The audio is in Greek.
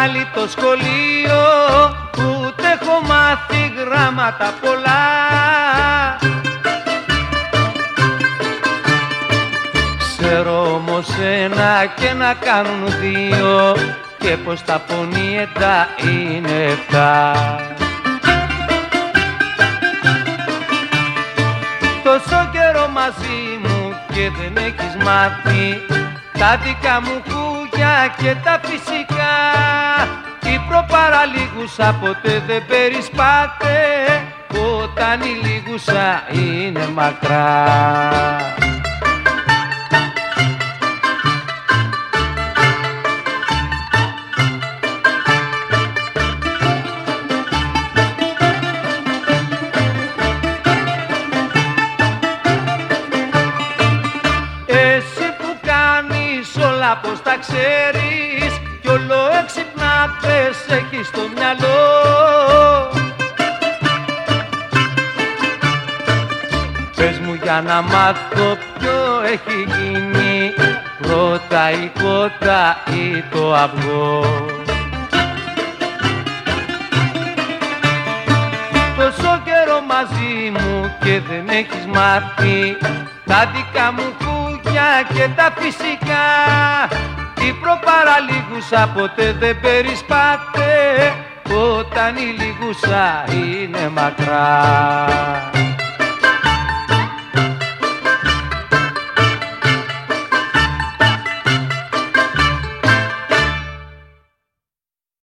βγάλει το σχολείο, ούτε έχω μάθει γράμματα πολλά. Ξέρω όμως ένα και να κάνουν δύο, και πως τα πονιέτα είναι 7. Τόσο καιρό μαζί μου και δεν έχεις μάθει τα δικά μου κούγια και τα φυσικά. Η προπαραλίγουσα ποτέ δεν περισπάται, όταν η λίγουσα είναι μακρά. Πως τα ξέρεις κι όλο έξυπνατες έχεις στο μυαλό. Πες μου για να μάθω ποιο έχει γίνει, πρώτα η κότα ή το αυγό. Τόσο καιρό μαζί μου και δεν έχεις μάθει τα δικά μου κούγια και τα φυσικά. Η προπαραλίγουσα ποτέ δεν περισπάται, όταν η λίγουσα είναι μακρά.